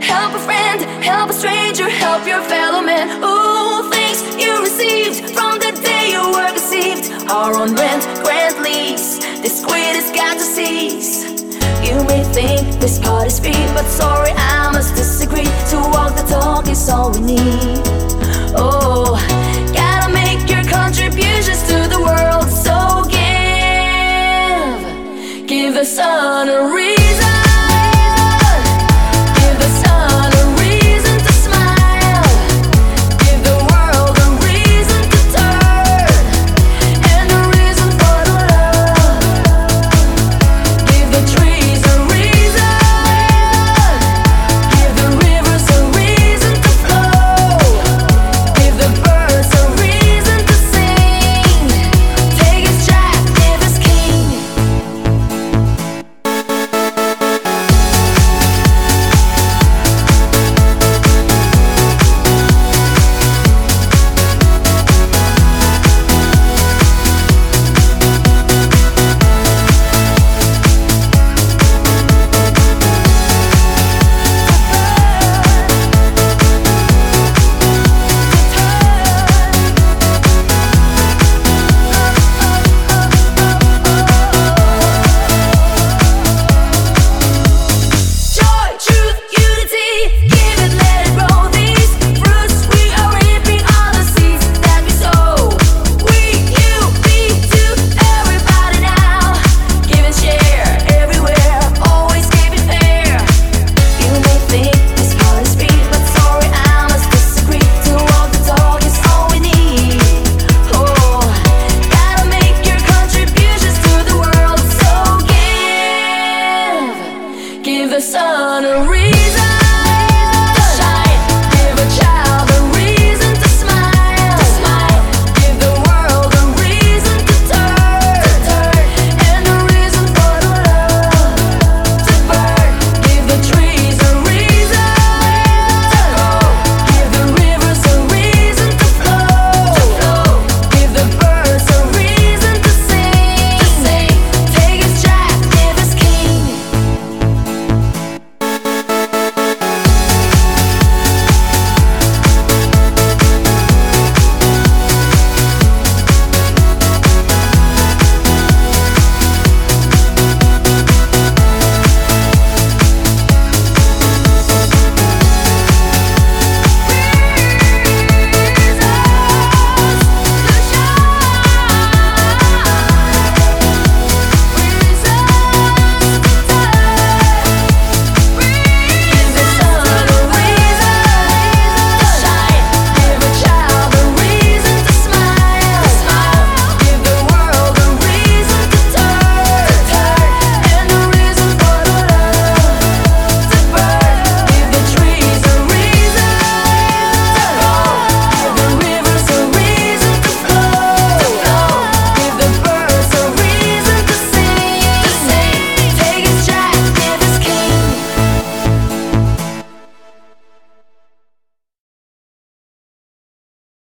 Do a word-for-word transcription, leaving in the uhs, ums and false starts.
help a friend, help a stranger, help your fellow man. Ooh, things you received from the day you were deceived are on rent, grant, lease. This quid has got to cease. You may think this part is free, but sorry, I must disagree. To walk the talk is all we need. Oh, gotta make your contributions to the world. So give, give the sun a reason. Give the sun a reason.